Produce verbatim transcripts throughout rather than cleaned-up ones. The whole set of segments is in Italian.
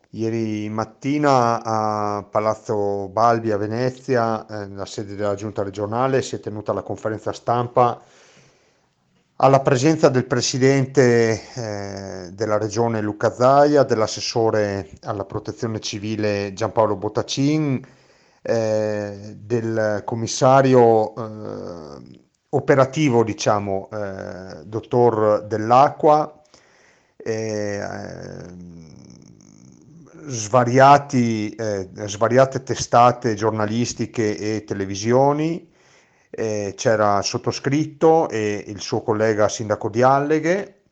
Ieri mattina a Palazzo Balbi a Venezia, eh, la sede della giunta regionale, si è tenuta la conferenza stampa alla presenza del presidente eh, della regione Luca Zaia, dell'assessore alla protezione civile Giampaolo Bottacin, eh, del commissario eh, operativo, diciamo, eh, dottor Dell'Acqua, eh, svariati, eh, svariate testate giornalistiche e televisioni. Eh, c'era il sottoscritto e il suo collega sindaco di Alleghe,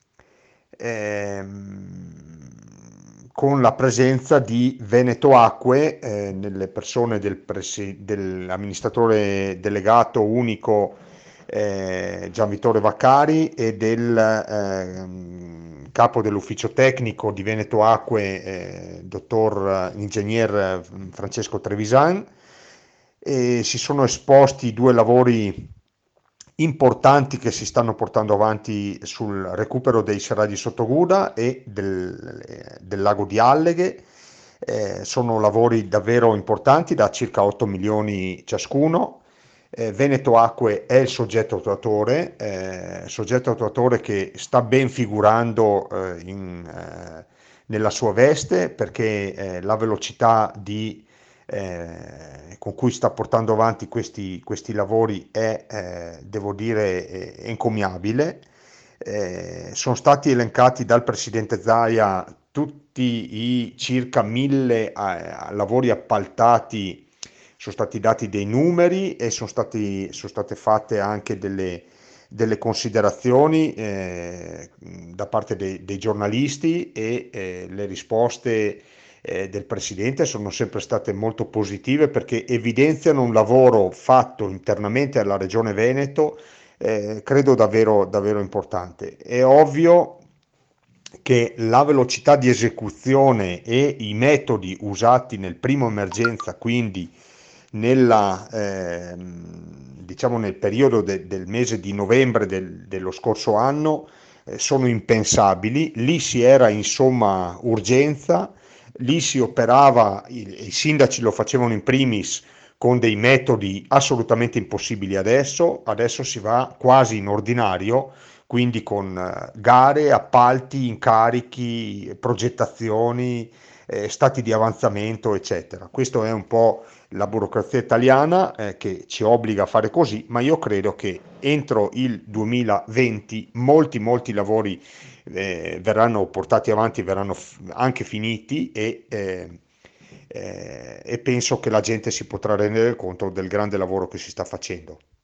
ehm, con la presenza di Veneto Acque, eh, nelle persone del presi- dell'amministratore delegato unico eh, Gian Vittore Vaccari e del ehm, capo dell'ufficio tecnico di Veneto Acque, eh, dottor eh, ingegner eh, Francesco Trevisan, e si sono esposti due lavori importanti che si stanno portando avanti sul recupero dei serragli sottoguda e del, del lago di Alleghe. Eh, sono lavori davvero importanti, da circa otto milioni ciascuno. Eh, Veneto Acque è il soggetto attuatore, eh, soggetto attuatore che sta ben figurando eh, in, eh, nella sua veste, perché eh, la velocità di eh, con cui sta portando avanti questi, questi lavori è, eh, devo dire, eh, encomiabile. Eh, sono stati elencati dal presidente Zaia tutti i circa mille eh, lavori appaltati, sono stati dati dei numeri e sono stati, sono state fatte anche delle, delle considerazioni eh, da parte dei, dei giornalisti, e eh, le risposte eh, del Presidente sono sempre state molto positive, perché evidenziano un lavoro fatto internamente alla Regione Veneto, eh, credo davvero, davvero importante. È ovvio che la velocità di esecuzione e i metodi usati nel primo emergenza, quindi nella, ehm, diciamo nel periodo de- del mese di novembre del- dello scorso anno, eh, sono impensabili. Lì si era in somma urgenza, lì si operava, i, i sindaci lo facevano in primis con dei metodi assolutamente impossibili adesso, adesso si va quasi in ordinario, quindi con eh, gare, appalti, incarichi, progettazioni, eh, stati di avanzamento, eccetera. Questo è un po' la burocrazia italiana eh, che ci obbliga a fare così, ma io credo che entro il duemilaventi molti, molti lavori eh, verranno portati avanti, verranno f- anche finiti, e, eh, eh, e penso che la gente si potrà rendere conto del grande lavoro che si sta facendo.